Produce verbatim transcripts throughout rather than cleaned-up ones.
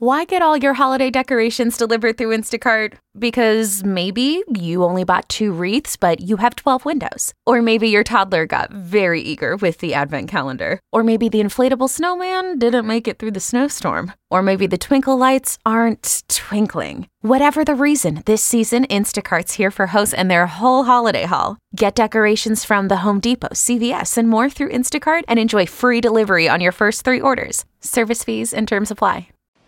Why get all your holiday decorations delivered through Instacart? Because maybe you only bought two wreaths, but you have twelve windows. Or maybe your toddler got very eager with the advent calendar. Or maybe the inflatable snowman didn't make it through the snowstorm. Or maybe the twinkle lights aren't twinkling. Whatever the reason, this season, Instacart's here for hosts and their whole holiday haul. Get decorations from the Home Depot, C V S, and more through Instacart and enjoy free delivery on your first three orders. Service fees and terms apply.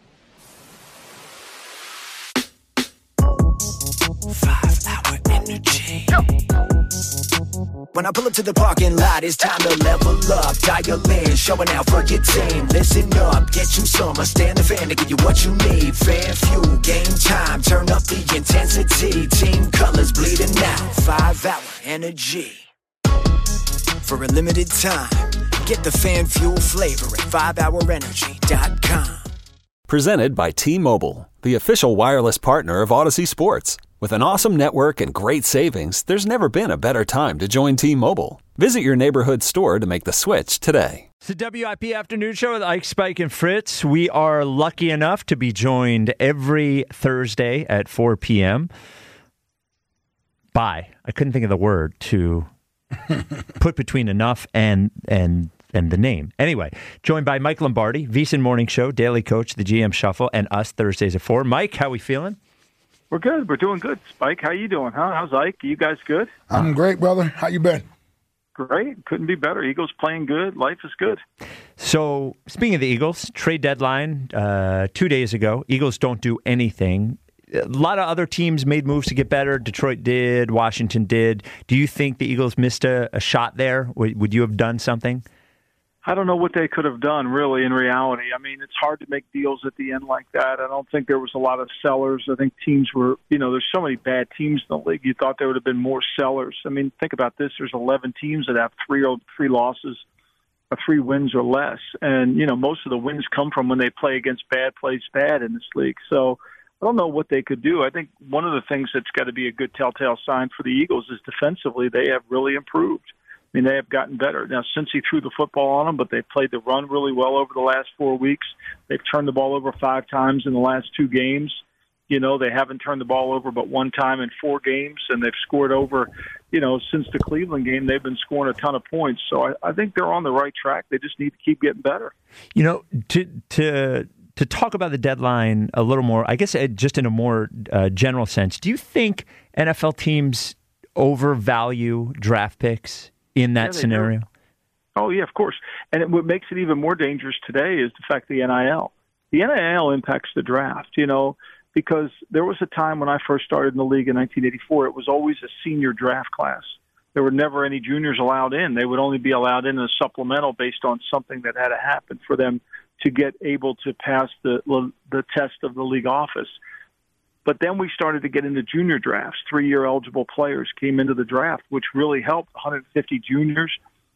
Five-hour energy. When I pull up to the parking lot, it's time to level up. Dial in, showing out for your team. Listen up, get you some. I stand the fan to give you what you need. Fan fuel, game time, turn up the intensity. Team colors bleeding out. Five-hour energy. For a limited time, get the fan fuel flavor at five hour energy dot com. Presented by T-Mobile, the official wireless partner of Odyssey Sports. With an awesome network and great savings, there's never been a better time to join T-Mobile. Visit your neighborhood store to make the switch today. It's the W I P Afternoon Show with Ike, Spike, and Fritz. We are lucky enough to be joined every Thursday at four p.m. by, I couldn't think of the word to put between enough and and and the name. Anyway, joined by Mike Lombardi, VSiN Morning Show, Daily Coach, the G M Shuffle, and us Thursdays at four. Mike, how we feeling? We're good. We're doing good. Spike, how you doing? Huh? How's Ike? You guys good? I'm great, brother. How you been? Great. Couldn't be better. Eagles playing good. Life is good. So, speaking of the Eagles, trade deadline uh, two days ago. Eagles don't do anything. A lot of other teams made moves to get better. Detroit did. Washington did. Do you think the Eagles missed a, a shot there? Would, would you have done something? I don't know what they could have done, really, in reality. I mean, it's hard to make deals at the end like that. I don't think there was a lot of sellers. I think teams were, you know, there's so many bad teams in the league. You thought there would have been more sellers. I mean, think about this. There's eleven teams that have three or three losses or three wins or less. And, you know, most of the wins come from when they play against bad plays bad in this league. So I don't know what they could do. I think one of the things that's got to be a good telltale sign for the Eagles is defensively they have really improved. I mean, they have gotten better. Now, since he threw the football on them, but they've played the run really well over the last four weeks. They've turned the ball over five times in the last two games. You know, they haven't turned the ball over but one time in four games, and they've scored over, you know, since the Cleveland game, they've been scoring a ton of points. So I, I think they're on the right track. They just need to keep getting better. You know, to to to talk about the deadline a little more, I guess just in a more uh, general sense, do you think N F L teams overvalue draft picks in that yeah, scenario? Do. Oh, yeah, of course. And it, what makes it even more dangerous today is the fact the N I L. The N I L impacts the draft, you know, because there was a time when I first started in the league in nineteen eighty-four, it was always a senior draft class. There were never any juniors allowed in. They would only be allowed in a supplemental based on something that had to happen for them to get able to pass the the test of the league office. But then we started to get into junior drafts. Three-year eligible players came into the draft, which really helped. one hundred fifty juniors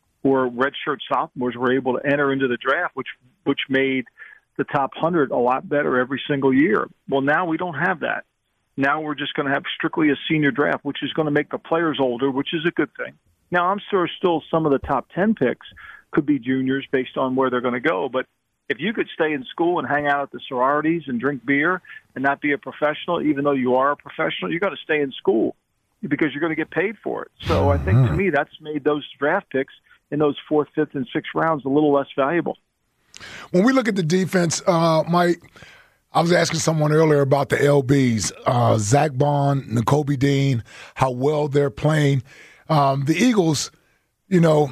or redshirt sophomores were able to enter into the draft, which which made the top one hundred a lot better every single year. Well, now we don't have that. Now we're just going to have strictly a senior draft, which is going to make the players older, which is a good thing. Now, I'm sure still some of the top ten picks could be juniors based on where they're going to go, but if you could stay in school and hang out at the sororities and drink beer and not be a professional, even though you are a professional, you got to stay in school because you're going to get paid for it. So I think to me that's made those draft picks in those fourth, fifth, and sixth rounds a little less valuable. When we look at the defense, uh, Mike, I was asking someone earlier about the L Bs, uh, Zach Bond, Nakobe Dean, how well they're playing. Um, the Eagles, you know,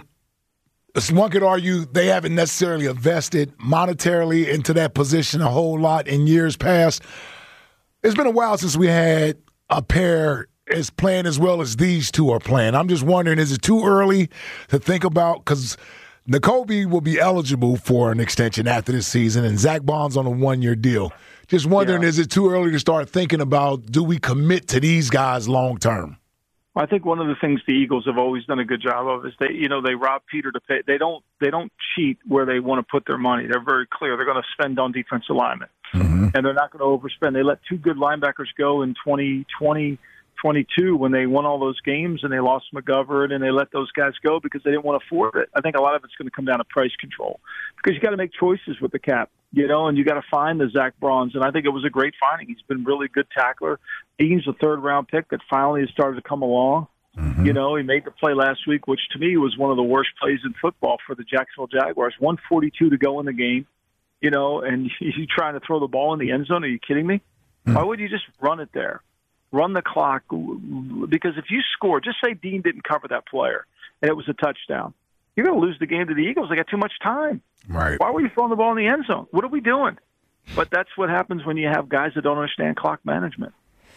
one could argue they haven't necessarily invested monetarily into that position a whole lot in years past. It's been a while since we had a pair as playing as well as these two are playing. I'm just wondering, is it too early to think about? Because Nakobe will be eligible for an extension after this season, and Zach Bond's on a one-year deal. Just wondering, yeah. Is it too early to start thinking about, do we commit to these guys long-term? I think one of the things the Eagles have always done a good job of is they, you know, they rob Peter to pay. They don't, they don't cheat where they want to put their money. They're very clear. They're going to spend on defensive linemen, mm-hmm. and they're not going to overspend. They let two good linebackers go in twenty twenty twenty-two when they won all those games and they lost McGovern and they let those guys go because they didn't want to afford it. I think a lot of it's going to come down to price control because you got to make choices with the cap, you know, and you got to find the Zach Brauns. And I think it was a great finding. He's been a really good tackler. Dean's a third round pick that finally has started to come along. Mm-hmm. You know, he made the play last week, which to me was one of the worst plays in football for the Jacksonville Jaguars. one forty-two to go in the game, you know, and you trying to throw the ball in the end zone. Are you kidding me? Mm-hmm. Why would you just run it there? Run the clock, because if you score, just say Dean didn't cover that player and it was a touchdown, you're going to lose the game to the Eagles. They got too much time. Right. Why were you throwing the ball in the end zone? What are we doing? But that's what happens when you have guys that don't understand clock management.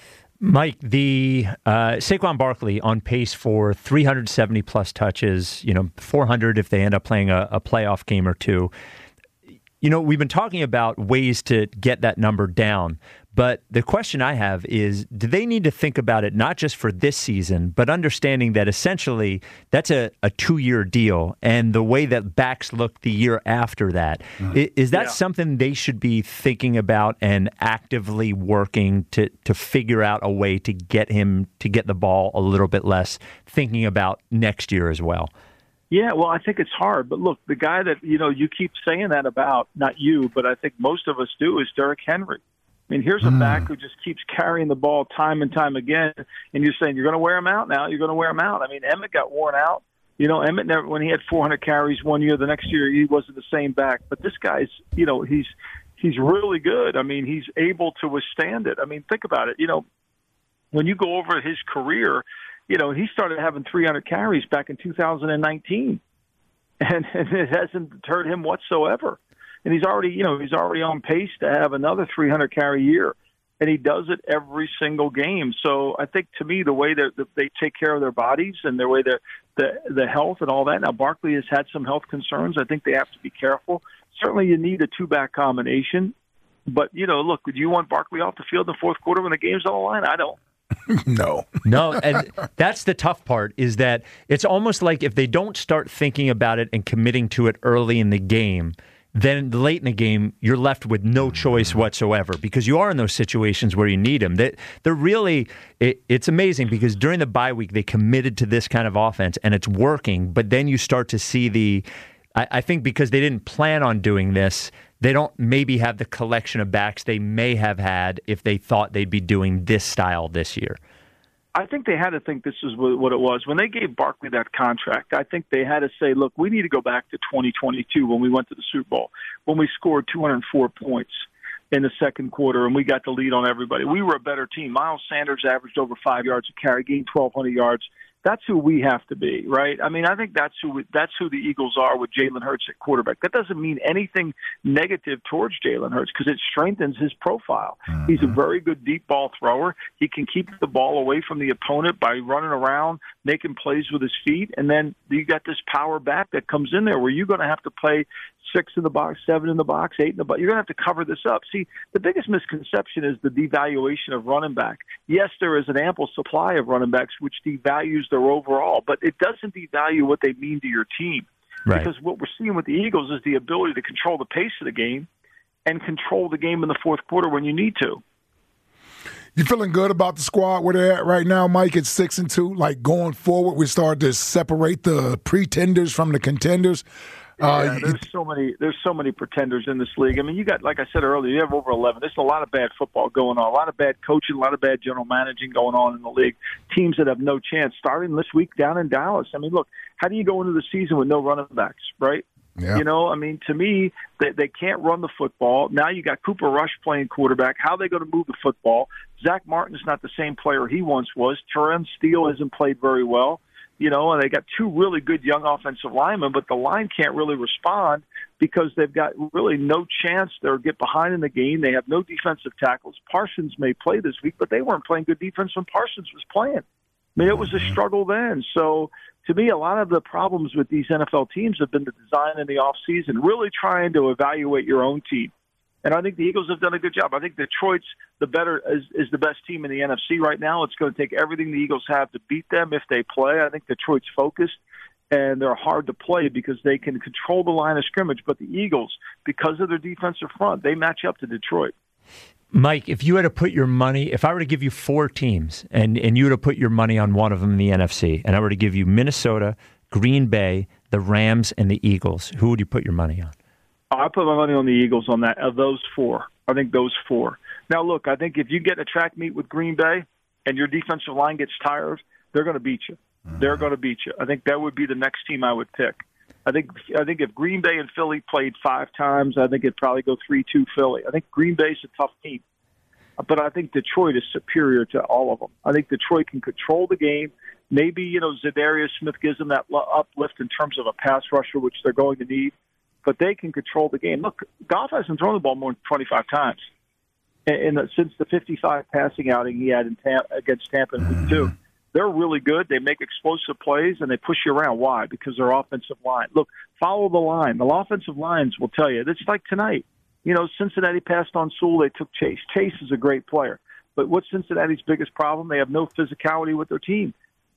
Mike, the uh, Saquon Barkley on pace for three hundred seventy plus touches, you know, four hundred if they end up playing a, a playoff game or two. You know, we've been talking about ways to get that number down, but the question I have is, do they need to think about it not just for this season, but understanding that essentially that's a, a two-year deal, and the way that backs look the year after that, mm-hmm. is, is that yeah. something they should be thinking about and actively working to, to figure out a way to get him to get the ball a little bit less, thinking about next year as well? Yeah, well, I think it's hard. But look, the guy that, you know, you keep saying that about, not you, but I think most of us do, is Derrick Henry. I mean, here's a mm. back who just keeps carrying the ball time and time again, and you're saying you're going to wear him out now. You're going to wear him out. I mean, Emmett got worn out. You know, Emmett never, when he had four hundred carries one year, the next year he wasn't the same back. But this guy's, you know, he's he's really good. I mean, he's able to withstand it. I mean, think about it. You know, when you go over his career, you know, he started having three hundred carries back in two thousand nineteen, and, and it hasn't deterred him whatsoever. And he's already, you know, he's already on pace to have another three hundred carry year, and he does it every single game. So I think, to me, the way that they take care of their bodies and the way that the the health and all that. Now, Barkley has had some health concerns. I think they have to be careful. Certainly, you need a two-back combination. But, you know, look, do you want Barkley off the field in the fourth quarter when the game's on the line? I don't. No. No, and that's the tough part, is that it's almost like if they don't start thinking about it and committing to it early in the game, then late in the game, you're left with no choice whatsoever, because you are in those situations where you need them. They, they're really, it, it's amazing, because during the bye week, they committed to this kind of offense, and it's working, but then you start to see the, I, I think because they didn't plan on doing this, they don't maybe have the collection of backs they may have had if they thought they'd be doing this style this year. I think they had to think this is what it was. When they gave Barkley that contract, I think they had to say, look, we need to go back to twenty twenty-two when we went to the Super Bowl, when we scored two hundred four points in the second quarter and we got the lead on everybody. We were a better team. Miles Sanders averaged over five yards a carry, gained twelve hundred yards. That's who we have to be, right? I mean, I think that's who we, that's who the Eagles are with Jalen Hurts at quarterback. That doesn't mean anything negative towards Jalen Hurts, because it strengthens his profile. Mm-hmm. He's a very good deep ball thrower. He can keep the ball away from the opponent by running around, making plays with his feet, and then you got this power back that comes in there where you're going to have to play six in the box, seven in the box, eight in the box. You're going to have to cover this up. See, the biggest misconception is the devaluation of running back. Yes, there is an ample supply of running backs, which devalues their overall, but it doesn't devalue what they mean to your team. Right. Because what we're seeing with the Eagles is the ability to control the pace of the game and control the game in the fourth quarter when you need to. You feeling good about the squad where they're at right now, Mike? It's six and two. Like, going forward, we start to separate the pretenders from the contenders. Uh, yeah, there's so many. There's so many pretenders in this league. I mean, you got, like I said earlier, you have over eleven. There's a lot of bad football going on, a lot of bad coaching, a lot of bad general managing going on in the league. Teams that have no chance. Starting this week down in Dallas. I mean, look, how do you go into the season with no running backs, right? Yeah. You know, I mean, to me, they, they can't run the football. Now you got Cooper Rush playing quarterback. How are they going to move the football? Zach Martin's not the same player he once was. Terrence Steele hasn't played very well. You know, and they got two really good young offensive linemen, but the line can't really respond because they've got really no chance to get behind in the game. They have no defensive tackles. Parsons may play this week, but they weren't playing good defense when Parsons was playing. I mean, it was a struggle then. So, to me, a lot of the problems with these N F L teams have been the design in the offseason, really trying to evaluate your own team. And I think the Eagles have done a good job. I think Detroit's the better is, is the best team in the N F C right now. It's going to take everything the Eagles have to beat them if they play. I think Detroit's focused, and they're hard to play because they can control the line of scrimmage. But the Eagles, because of their defensive front, they match up to Detroit. Mike, if you had to put your money, if I were to give you four teams and, and you were to put your money on one of them in the N F C, and I were to give you Minnesota, Green Bay, the Rams, and the Eagles, who would you put your money on? I put my money on the Eagles on that, of those four. I think those four. Now, look, I think if you get in a track meet with Green Bay and your defensive line gets tired, they're going to beat you. Mm-hmm. They're going to beat you. I think that would be the next team I would pick. I think I think if Green Bay and Philly played five times, I think it'd probably go three two Philly. I think Green Bay's a tough team. But I think Detroit is superior to all of them. I think Detroit can control the game. Maybe, you know, Zadarius Smith gives them that uplift in terms of a pass rusher, which they're going to need. But they can control the game. Look, Goff hasn't thrown the ball more than twenty-five times in the, since the fifty-five passing outing he had in Tampa, against Tampa in week two. They're really good. They make explosive plays, and they push you around. Why? Because their offensive line. Look, follow the line. The offensive lines will tell you. It's like tonight. You know, Cincinnati passed on Sewell. They took Chase. Chase is a great player. But what's Cincinnati's biggest problem? They have no physicality with their team.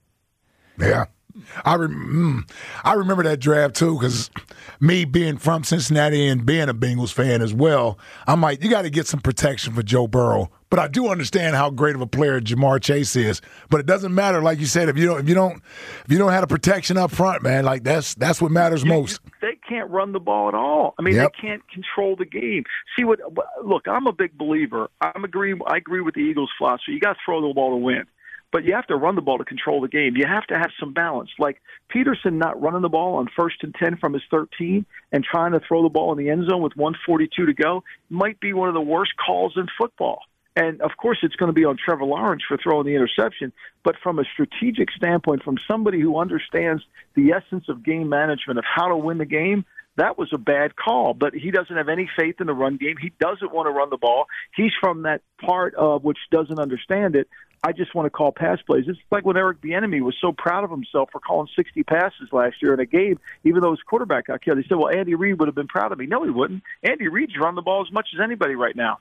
Yeah. I rem- I remember that draft, too, because me being from Cincinnati and being a Bengals fan as well, I'm like, you got to get some protection for Joe Burrow. But I do understand how great of a player Jamar Chase is. But it doesn't matter, like you said, if you don't if you don't if you don't have the protection up front, man, like that's that's what matters most. They can't run the ball at all. I mean, yep. They can't control the game. See what? Look, I'm a big believer. I'm agree. I agree with the Eagles' philosophy. You got to throw the ball to win. But you have to run the ball to control the game. You have to have some balance. Like Peterson not running the ball on first and ten from his thirteen and trying to throw the ball in the end zone with one forty-two to go might be one of the worst calls in football. And, of course, it's going to be on Trevor Lawrence for throwing the interception. But from a strategic standpoint, from somebody who understands the essence of game management, of how to win the game, that was a bad call. But he doesn't have any faith in the run game. He doesn't want to run the ball. He's from that part of which doesn't understand it. I just want to call pass plays. It's like when Eric Bieniemy was so proud of himself for calling sixty passes last year in a game, even though his quarterback got killed. He said, well, Andy Reid would have been proud of me. No, he wouldn't. Andy Reid's run the ball as much as anybody right now.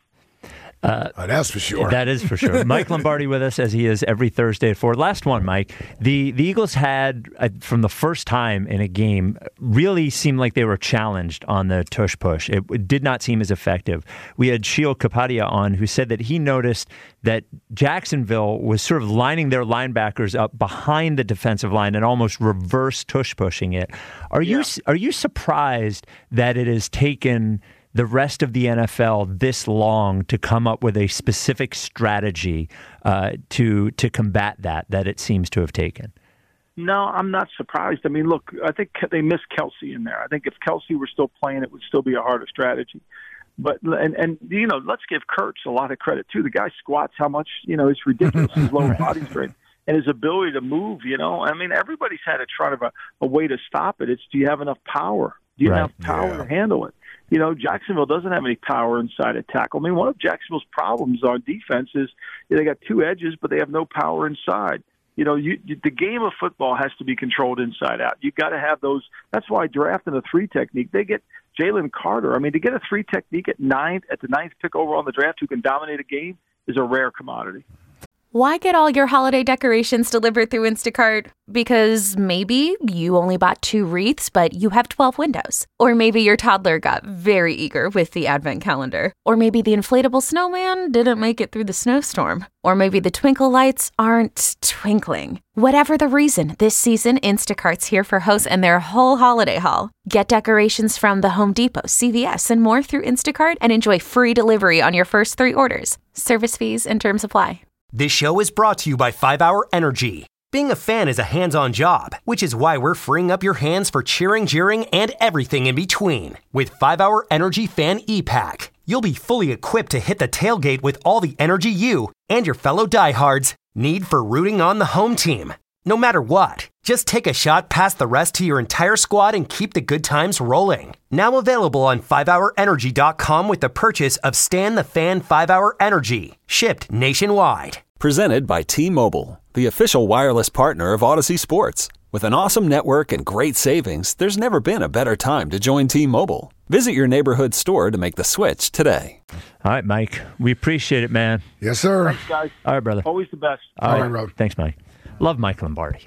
Uh, oh, that's for sure. That is for sure. Mike Lombardi with us, as he is every Thursday at four. Last one, Mike. The the Eagles had, uh, from the first time in a game, really seemed like they were challenged on the tush push. It, it did not seem as effective. We had Sheil Kapadia on, who said that he noticed that Jacksonville was sort of lining their linebackers up behind the defensive line and almost reverse tush pushing it. Are yeah. you are you surprised that it has taken the rest of the N F L this long to come up with a specific strategy uh, to to combat that that it seems to have taken? No, I'm not surprised. I mean, look, I think they missed Kelsey in there. I think if Kelsey were still playing, it would still be a harder strategy. But and and you know, let's give Kurtz a lot of credit too. The guy squats how much? You know, it's ridiculous. His lower body strength and his ability to move. You know, I mean, everybody's had to try to a, a way to stop it. It's do you have enough power? Do you right. have power yeah. to handle it? You know, Jacksonville doesn't have any power inside a tackle. I mean, one of Jacksonville's problems on defense is they got two edges, but they have no power inside. You know, you, you, the game of football has to be controlled inside out. You've got to have those. That's why drafting a three technique, they get Jalen Carter. I mean, to get a three technique at ninth, at the ninth pick over on the draft who can dominate a game is a rare commodity. Why get all your holiday decorations delivered through Instacart? Because maybe you only bought two wreaths, but you have twelve windows. Or maybe your toddler got very eager with the advent calendar. Or maybe the inflatable snowman didn't make it through the snowstorm. Or maybe the twinkle lights aren't twinkling. Whatever the reason, this season, Instacart's here for hosts and their whole holiday haul. Get decorations from the Home Depot, C V S, and more through Instacart and enjoy free delivery on your first three orders. Service fees and terms apply. This show is brought to you by five hour Energy. Being a fan is a hands-on job, which is why we're freeing up your hands for cheering, jeering, and everything in between. With five hour Energy Fan E-Pack, you'll be fully equipped to hit the tailgate with all the energy you and your fellow diehards need for rooting on the home team. No matter what, just take a shot past the rest to your entire squad and keep the good times rolling. Now available on five hour energy dot com with the purchase of Stan the Fan five hour Energy, shipped nationwide. Presented by T-Mobile, the official wireless partner of Odyssey Sports. With an awesome network and great savings, there's never been a better time to join T-Mobile. Visit your neighborhood store to make the switch today. All right, Mike. We appreciate it, man. Yes, sir. Thanks, guys. All right, brother. Always the best. All, All right, right, brother. Thanks, Mike. Love Mike Lombardi.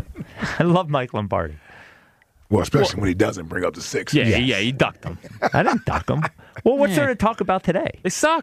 I love Mike Lombardi. Well, especially well, when he doesn't bring up the six. Yeah, yes. yeah, he ducked them. I didn't duck him. Well, what's yeah. there to talk about today? They suck.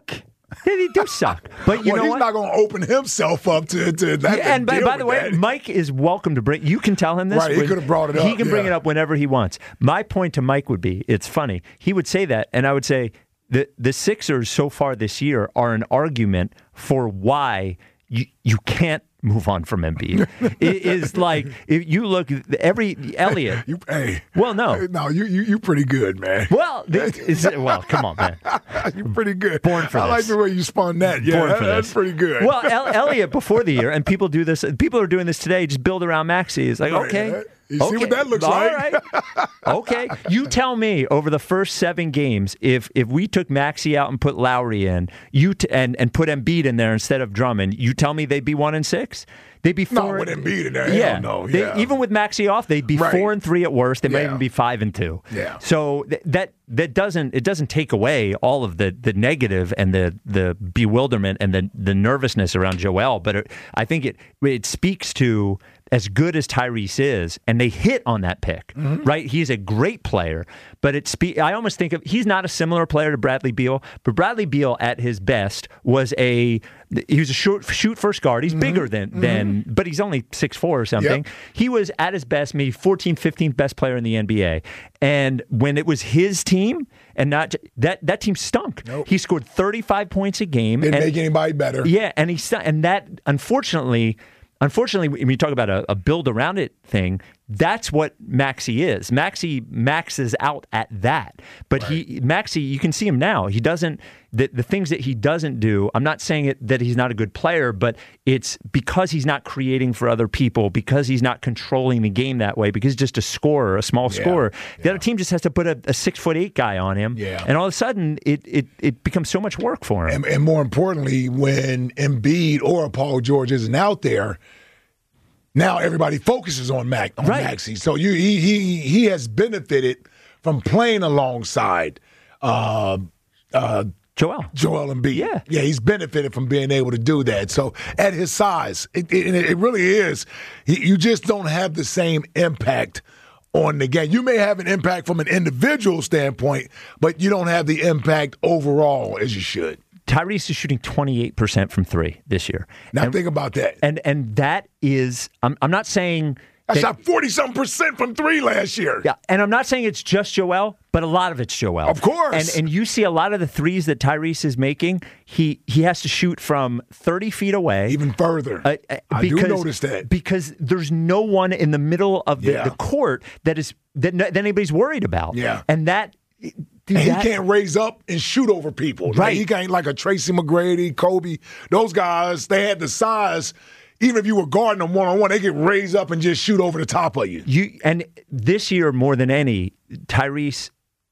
They do suck. But you well, know he's what? not going to open himself up to, to that. Yeah, and by, deal by the with way, that. Mike is welcome to bring. You can tell him this. Right, he when- could have brought it up, He can bring yeah. it up whenever he wants. My point to Mike would be, it's funny. He would say that, and I would say the the Sixers so far this year are an argument for why you you can't move on from Embiid. It is like if you look every Elliott. You, hey, Well, no. no, you you you pretty good, man. Well, this is, well, come on, man. You're pretty good. Born for I like this. the way you spun that. Yeah, Born that- for that's this. pretty good. Well, El- Elliott before the year, and people do this. People are doing this today. Just build around Maxey. It's like Right, okay, right. You see okay, what that looks all like? right. Okay, you tell me over the first seven games, if if we took Maxey out and put Lowry in, you t- and and put Embiid in there instead of Drummond, you tell me they'd be one and six. They'd be No, four. with Embiid in there, hell yeah, no, They- yeah. even with Maxey off, they'd be Right. four and three at worst. They might Yeah. even be five and two. Yeah. So th- that that doesn't it doesn't take away all of the the negative and the the bewilderment and the the nervousness around Joel, but it, I think it it speaks to as good as Tyrese is, and they hit on that pick, Mm-hmm. right? He's a great player, but it spe- I almost think of he's not a similar player to Bradley Beal, but Bradley Beal at his best was a he was a short, shoot first guard. He's bigger than than, but he's only six four or something. Mm-hmm. Yep. He was at his best, maybe fourteenth, fifteenth best player in the N B A, and when it was his team and not that that team stunk. Nope. He scored thirty-five points a game. Didn't and, make anybody better. yeah, and he stu- and that unfortunately, unfortunately, when you talk about a, a build around it thing, that's what Maxey is. Maxey maxes out at that, but he Maxey, you can see him now. He doesn't the the things that he doesn't do. I'm not saying it that he's not a good player, but it's because he's not creating for other people, because he's not controlling the game that way, because he's just a scorer, a small Yeah, scorer. The yeah. other team just has to put a, a six foot eight guy on him, Yeah. and all of a sudden it it it becomes so much work for him. And, and more importantly, when Embiid or Paul George isn't out there, now everybody focuses on Mac on Right. Maxey. So you he he he has benefited from playing alongside uh, uh, Joel. Joel Embiid. Yeah. yeah, he's benefited from being able to do that. So at his size, it, it, it really is. You you just don't have the same impact on the game. You may have an impact from an individual standpoint, but you don't have the impact overall as you should. Tyrese is shooting twenty-eight percent from three this year. Now and, think about that. and and that is I'm I'm not saying I that- shot forty-something percent from three last year. yeah, and I'm not saying it's just Joel, but a lot of it's Joel. Of course. And and you see a lot of the threes that Tyrese is making, he he has to shoot from thirty feet away. Even further. Uh, uh, I because, do notice that. because there's no one in the middle of the, Yeah. the court that is that, n- that anybody's worried about. Yeah. and that. Dude, And he that- can't raise up and shoot over people. Like, Right. he can't like a Tracy McGrady, Kobe. Those guys, they had the size. Even if you were guarding them one-on-one, they could raise up and just shoot over the top of you. You and this year more than any, Tyrese.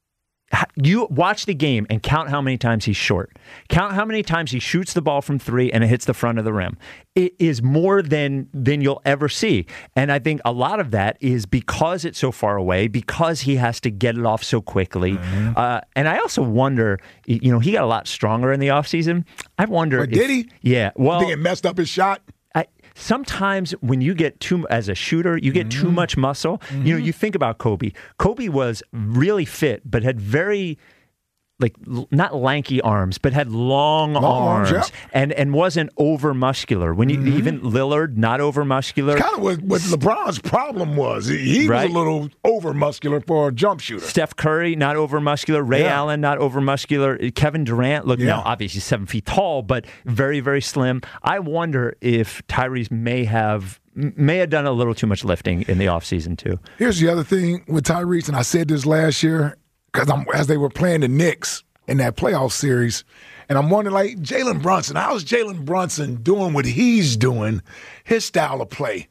You watch the game and count how many times he's short. Count how many times he shoots the ball from three and it hits the front of the rim. It is more than than you'll ever see. And I think a lot of that is because it's so far away, because he has to get it off so quickly. Mm-hmm. Uh, and I also wonder, you know, he got a lot stronger in the offseason. I wonder. But did if- he? Yeah. Well, Think it messed up his shot? I, sometimes when you get too as a shooter, you get too much muscle. You know, you think about Kobe. Kobe was really fit, but had very like l- not lanky arms, but had long, Long arms, arms, yeah. and and wasn't over muscular. When you even Lillard, not over muscular. Kind of what, what LeBron's problem was. He, he Right. was a little over muscular for a jump shooter. Steph Curry, not over muscular. Ray Yeah. Allen, not over muscular. Kevin Durant, look, Yeah. now obviously seven feet tall, but very, very slim. I wonder if Tyrese may have may have done a little too much lifting in the offseason too. Here's the other thing with Tyrese, and I said this last year because I'm as they were playing the Knicks in that playoff series, and I'm wondering, like, Jalen Brunson, how's Jalen Brunson doing what he's doing, his style of play?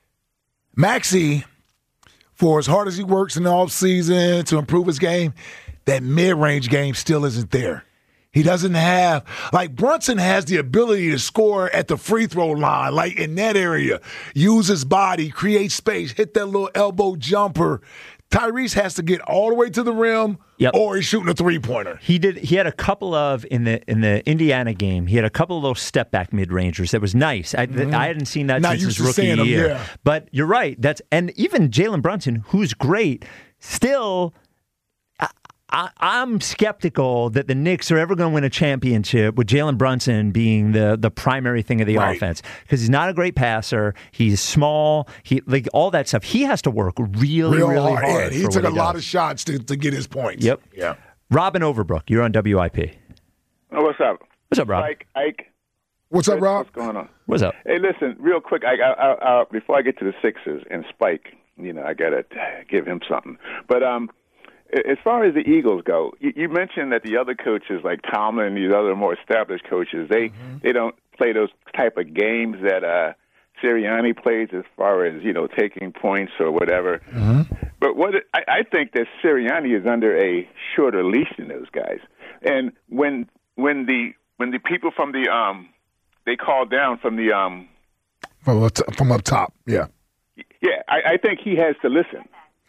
Maxey, for as hard as he works in the offseason to improve his game, that mid-range game still isn't there. He doesn't have, like, Brunson has the ability to score at the free throw line, like in that area, use his body, create space, hit that little elbow jumper. Tyrese has to get all the way to the rim, Yep. or he's shooting a three-pointer. He did. He had a couple of in the in the Indiana game. He had a couple of little step back mid rangers. That was nice. I, I hadn't seen that Not since used his to rookie seeing 'em, year. yeah. But you're right. That's and even Jalen Brunson, who's great, still. I, I, I'm skeptical that the Knicks are ever going to win a championship with Jalen Brunson being the, the primary thing of the Right. offense, because he's not a great passer. He's small. He like all that stuff. He has to work really, Real really hard. hard. Yeah, he for took what a lot does. of shots to, to get his points. Yep. Yeah. Robin Overbrook, you're on W I P. Oh, what's up? What's up, Rob? Ike, Ike. What's up, Rob? What's going on? What's up? Hey, listen, real quick. I, I, I, I, before I get to the Sixers and Spike, you know, I gotta give him something. But um, as far as the Eagles go, you, you mentioned that the other coaches, like Tomlin and these other more established coaches, they mm-hmm. they don't play those type of games that uh, Sirianni plays, as far as you know, taking points or whatever. Mm-hmm. But what it, I, I think that Sirianni is under a shorter leash than those guys. And when when the when the people from the um they call down from the um from up, t- from up top, yeah, yeah, I, I think he has to listen.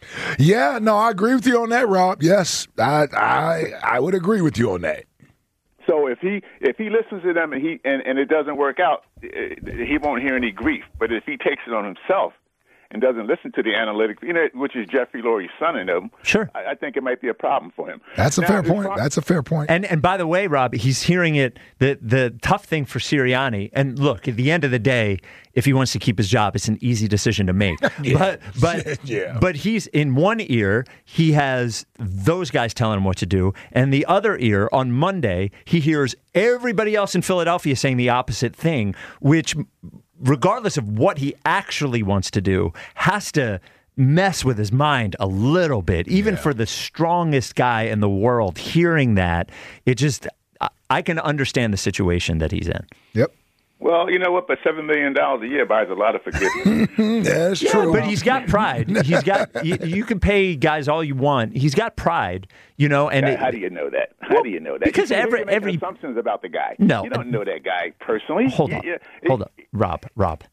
Yeah, no, I agree with you on that, Rob. Yes, I I I would agree with you on that. So if he if he listens to them and he and, and it doesn't work out, he won't hear any grief. But if he takes it on himself and doesn't listen to the analytics, you know, which is Jeffrey Lurie's son in them, sure, I, I think it might be a problem for him. That's a now, fair point. Far- That's a fair point. And and by the way, Rob, he's hearing it. The the tough thing for Sirianni, and look, at the end of the day, if he wants to keep his job, it's an easy decision to make. yeah. But but yeah. but he's in one ear, he has those guys telling him what to do, and the other ear on Monday, he hears everybody else in Philadelphia saying the opposite thing, which, regardless of what he actually wants to do, has to mess with his mind a little bit. Even yeah. for the strongest guy in the world, hearing that, it just, I, I can understand the situation that he's in. Yep. Well, you know what? But seven million dollars a year buys a lot of forgiveness. That's Yeah, true. but he's got pride. He's got. You, you can pay guys all you want. He's got pride, you know. And how, it, how do you know that? How do you know that? because you, every- you're making every- assumptions about the guy. No. You don't know that guy personally. hold You- on, you- hold on, Rob, Rob.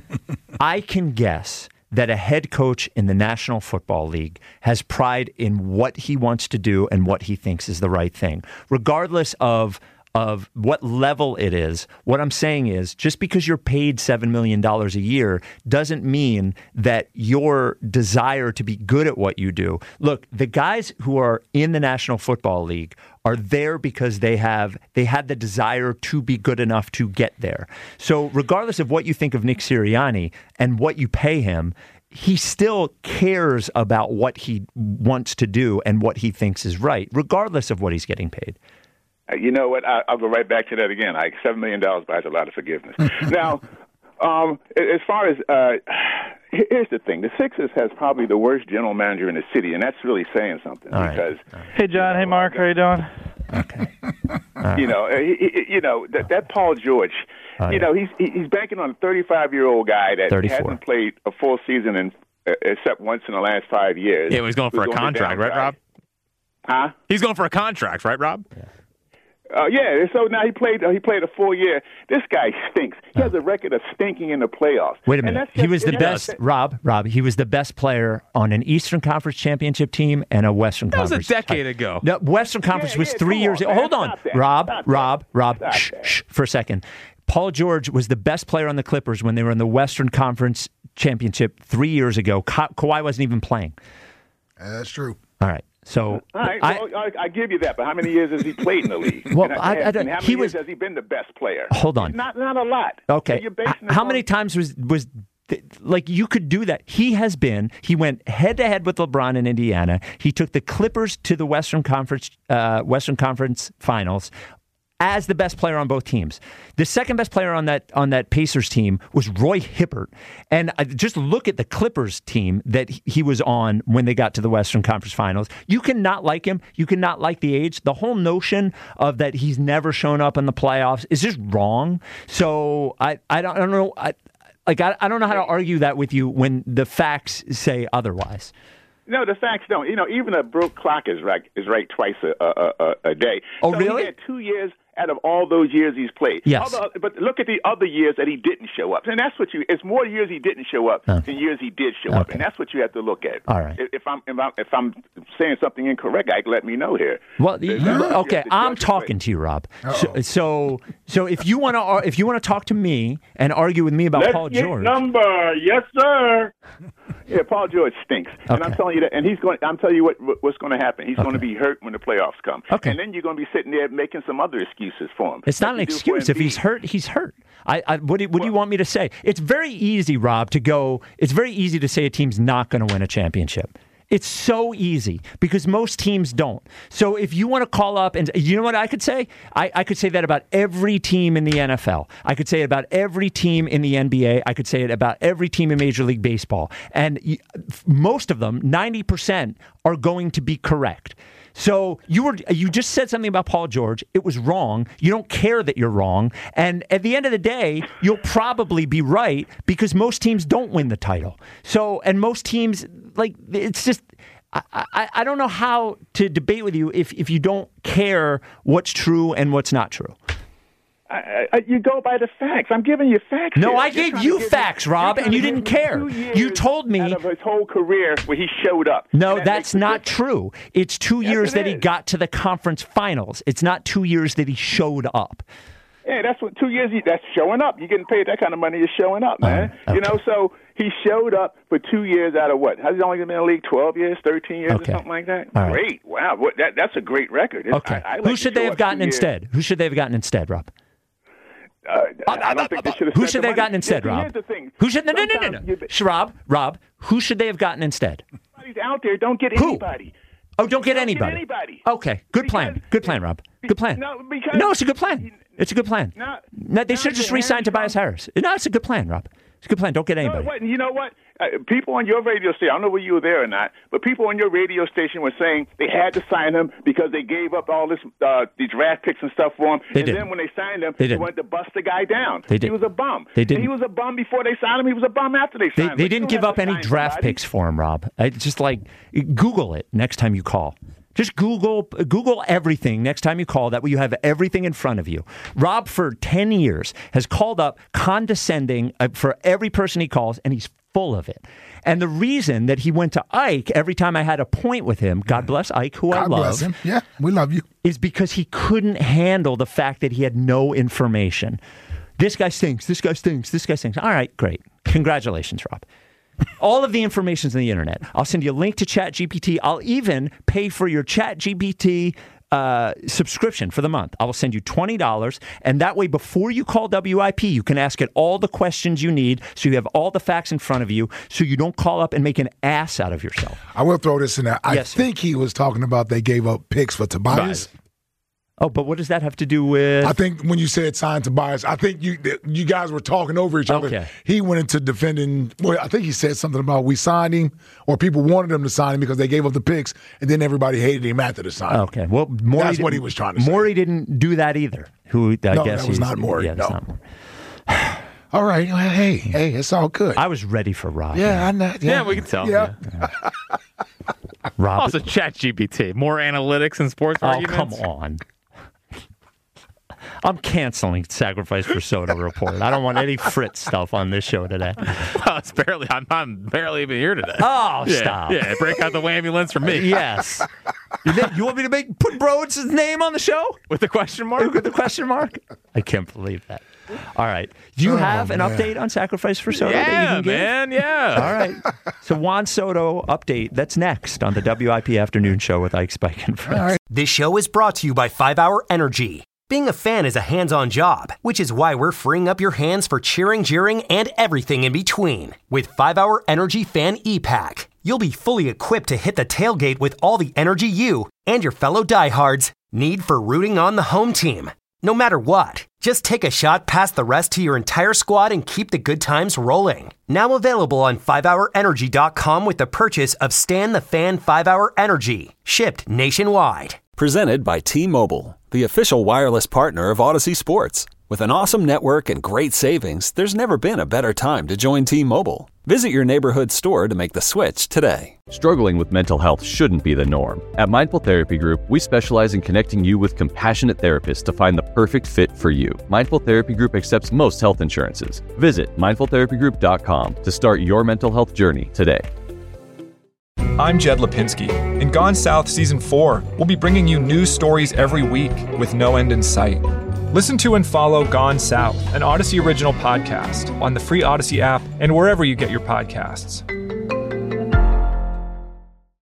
I can guess that a head coach in the National Football League has pride in what he wants to do and what he thinks is the right thing, regardless of of what level it is. What I'm saying is, just because you're paid seven million dollars a year doesn't mean that your desire to be good at what you do. Look, the guys who are in the National Football League are there because they have they had the desire to be good enough to get there. So regardless of what you think of Nick Sirianni and what you pay him, he still cares about what he wants to do and what he thinks is right, regardless of what he's getting paid. You know what? I, I'll go right back to that again. Like seven million dollars buys a lot of forgiveness. Now, um, as far as uh, here's the thing: the Sixers has probably the worst general manager in the city, and that's really saying something. All because right. Hey, John. Hey, Mark. How you doing? Okay. you know, he, he, you know that, that Paul George. Oh, you yeah. know, he's he's banking on a thirty-five-year-old guy that thirty-four. hasn't played a full season in, uh, except once in the last five years. Yeah, well, he's going for Who's a going to contract, right, downside. Rob? Huh? He's going for a contract, right, Rob? Yeah. Uh, yeah, so now he played. Uh, he played a full year. This guy stinks. He has a record of stinking in the playoffs. Wait a And minute. that's He just- was the yeah, best, that's- Rob, Rob, he was the best player on an Eastern Conference championship team and a Western That was a Conference. decade ago. No, Western Conference Yeah, was yeah, three come years on, ago. man. Hold on. Stop that. Rob, Stop Rob, that. Rob, Stop shh, that. shh, for a second. Paul George was the best player on the Clippers when they were in the Western Conference championship three years ago. Ka- Kawhi wasn't even playing. That's true. All right. So All right, I, well, I, I give you that, but how many years has he played in the league? Well, and, I- I don't- and how many he years was- has he been the best player? Hold on. Not not a lot. Okay. So you're basing H- it How on- many times was was th- like you could do that? He has been. He went head to head with LeBron in Indiana. He took the Clippers to the Western Conference uh, Western Conference Finals as the best player on both teams. The second best player on that on that Pacers team was Roy Hibbert. And uh, just look at the Clippers team that he was on when they got to the Western Conference Finals. You cannot like him. You cannot like the age. The whole notion of that he's never shown up in the playoffs is just wrong. So I, I, don't, I don't know. I, like I, I don't know how to argue that with you when the facts say otherwise. No, the facts don't. You know, even a broke clock is right is right twice a a, a, a day. Oh, so really? He had two years out of all those years he's played. Yes. Although, but look at the other years that he didn't show up, and that's what you. It's more years he didn't show up Oh. than years he did show up, Okay. and that's what you have to look at. All right. If, if I'm if I'm if I'm saying something incorrect, Ike, let me know here. Well, you, That's- you have okay, to I'm judge it talking quick. to you, Rob. So, so So if you want to, if you want to talk to me and argue with me about Let's Paul get George, number, yes, sir. Yeah, Paul George stinks, Okay. and I'm telling you that. And he's going. I'm telling you what what's going to happen. He's Okay. going to be hurt when the playoffs come. Okay. And then you're going to be sitting there making some other excuses for him. it's not an like you do excuse. for If he's Embiid. hurt, he's hurt. I, I what, do, what do you want me to say? It's very easy, Rob, to go. It's very easy to say a team's not going to win a championship. It's so easy because most teams don't. So if you want to call up and you know what I could say? I, I could say that about every team in the N F L. I could say it about every team in the N B A. I could say it about every team in Major League Baseball. And y- most of them, ninety percent, are going to be correct. So you were you just said something about Paul George. It was wrong. You don't care that you're wrong. And at the end of the day, you'll probably be right because most teams don't win the title. So and most teams, like, it's just I, I, I don't know how to debate with you if, if you don't care what's true and what's not true. I, I, you go by the facts. I'm giving you facts. No, here. I You're gave trying to you give facts, me, Rob, you're and you trying to didn't give me care. two years You told me out of his whole career where he showed up. No, And that that's makes a not difference. true. It's two Yes, years it that he is. got to the conference finals. It's not two years that he showed up. Yeah, that's what two years. That's showing up. You're getting paid that kind of money. You're showing up, man. Uh, okay. You know, so he showed up for two years out of what? Has he only been in the league twelve years, thirteen years, Okay. or something like that? All right. Great. Wow. What, that that's a great record. It's- Okay. I, I like Who to should they show have up gotten two years. instead? Who should they have gotten instead, Rob? Uh, I don't think they should have. Who spent should the they have money. gotten instead, Yeah, Rob? Here's the thing. Who should no no no no Sometimes no? you- Sh- Rob, Rob, who should they have gotten instead? Everybody's out there. Don't get Who? anybody. Oh, don't get Don't anybody. Get anybody. Okay, good plan. Because- Good plan, Rob. Good plan. No, because No, it's a good plan. It's a good plan. No, No, they no, should have just you re-signed have Tobias some- Harris. No, it's a good plan, Rob. It's a good plan. Don't get No, anybody. it wasn't. You know what? Uh, people on your radio station, I don't know whether you were there or not, but people on your radio station were saying they had to sign him because they gave up all this, uh, the draft picks and stuff for him. They and didn't. then when they signed him, They they didn't. wanted to bust the guy down. They He didn't. was a bum. They didn't. And he was a bum before they signed him. He was a bum after they They, signed him. they But you didn't don't give have up to any sign draft somebody. picks for him, Rob. It's just like Google it next time you call. Just Google Google everything next time you call. That way you have everything in front of you. Rob, for ten years, has called up condescending uh, for every person he calls, and he's full of it. And the reason that he went to Ike every time I had a point with him, God bless Ike, who I God love, bless him. Yeah, we love you. is because he couldn't handle the fact that he had no information. This guy stinks. This guy stinks. This guy stinks. All right, great. Congratulations, Rob. All of the information's on the internet. I'll send you a link to ChatGPT. I'll even pay for your ChatGPT uh, subscription for the month. I will send you twenty dollars, and that way, before you call W I P, you can ask it all the questions you need, so you have all the facts in front of you, so you don't call up and make an ass out of yourself. I will throw this in there. I Yes, sir. think he was talking about they gave up picks for Tobias. Tobias. Oh, but what does that have to do with? I think when you said sign Tobias, I think you you guys were talking over each other. Okay. He went into defending. Well, I think he said something about we signed him, or people wanted him to sign him because they gave up the picks, and then everybody hated him after the signing. Okay, well, Maury That's didn't- what he was trying to say. Maury didn't do that either. Who I No, guess that was he's- not Maury, Yeah, that's no. not Maury. All right. Well, hey, hey, it's all good. I was ready for Rob. yeah, I know. Yeah, Yeah, we can tell. Yeah. Rob. Also, ChatGPT, more analytics and sports Oh, arguments. come on. I'm canceling Sacrifice for Soda report. I don't want any Fritz stuff on this show today. Well, it's barely. I'm, I'm barely even here today. Oh, yeah, stop. Yeah, break out the ambulance for me. Yes. You think- you want me to make put Rhodes' name on the show With the question mark. with the question mark? I can't believe that. All right. Do you Oh, have an man. update on Sacrifice for Soda that you Yeah, can give? man. Yeah. All right. So Juan Soto update. That's next on the W I P Afternoon Show with Ike Spike and Friends. This show is brought to you by five hour Energy. Being a fan is a hands-on job, which is why we're freeing up your hands for cheering, jeering, and everything in between. With five hour Energy Fan E-Pack, you'll be fully equipped to hit the tailgate with all the energy you and your fellow diehards need for rooting on the home team. No matter what, just take a shot past the rest to your entire squad and keep the good times rolling. Now available on five hour energy dot com with the purchase of Stan the Fan five hour Energy, shipped nationwide. Presented by T-Mobile, the official wireless partner of Odyssey Sports. With an awesome network and great savings, there's never been a better time to join T-Mobile. Visit your neighborhood store to make the switch today. Struggling with mental health shouldn't be the norm. At Mindful Therapy Group, we specialize in connecting you with compassionate therapists to find the perfect fit for you. Mindful Therapy Group accepts most health insurances. Visit mindful therapy group dot com to start your mental health journey today. I'm Jed Lipinski. In Gone South Season four, we'll be bringing you news stories every week with no end in sight. Listen to and follow Gone South, an Odyssey original podcast, on the free Odyssey app and wherever you get your podcasts.